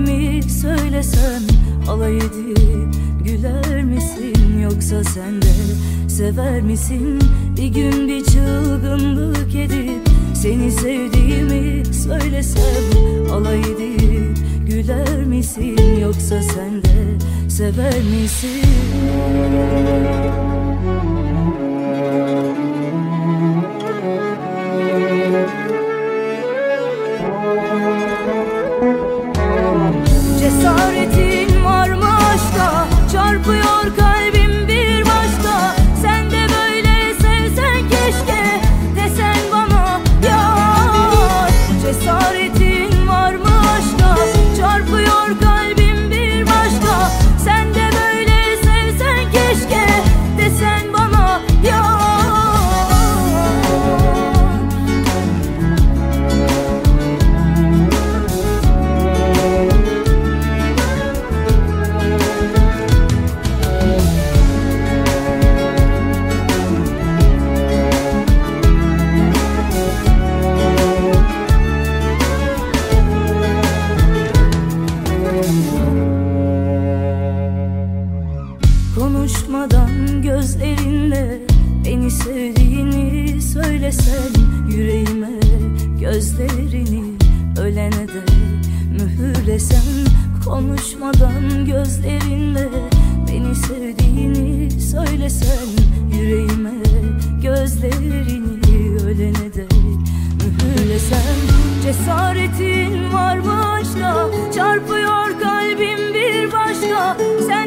sevdiğimi söylesem alay edip güler misin? Yoksa sen de sever misin? Bir gün bir çılgınlık edip seni sevdiğimi söylesem alay edip güler misin? Yoksa sen de sever misin? Cesaretin var mı aşka? Çarpıyor kalbim bir başka. Sen de böyle sevsen keşke desen bana yar. Cesaretin var mı aşka? Çarpıyor kalbim bir başka. Sen de böyle sevsen keşke desen bana yar. Konuşmadan gözlerinle beni sevdiğini söylesen, yüreğime gözlerini ölene dek mühürlesen. Konuşmadan gözlerinle beni sevdiğini söylesen, yüreğime gözlerini ölene dek mühürlesen. Cesaretin var mı aşka? Çarpıyor kalbim bir başka. Sen